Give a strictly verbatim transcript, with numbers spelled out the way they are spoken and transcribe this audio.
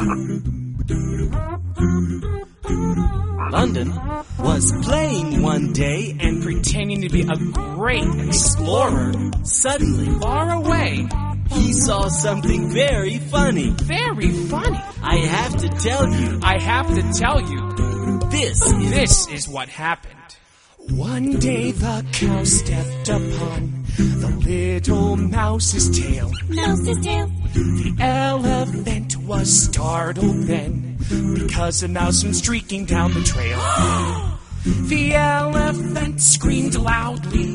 London was playing one day and pretending to be a great explorer. Suddenly, Far away. he saw something very funny. Very funny. I have to tell you, I have to tell you, this is... this is what happened. One day the cow stepped upon the little mouse's tail. Mouse's tail. The elephant was startled then, because a mouse went streaking down the trail. The elephant screamed loudly.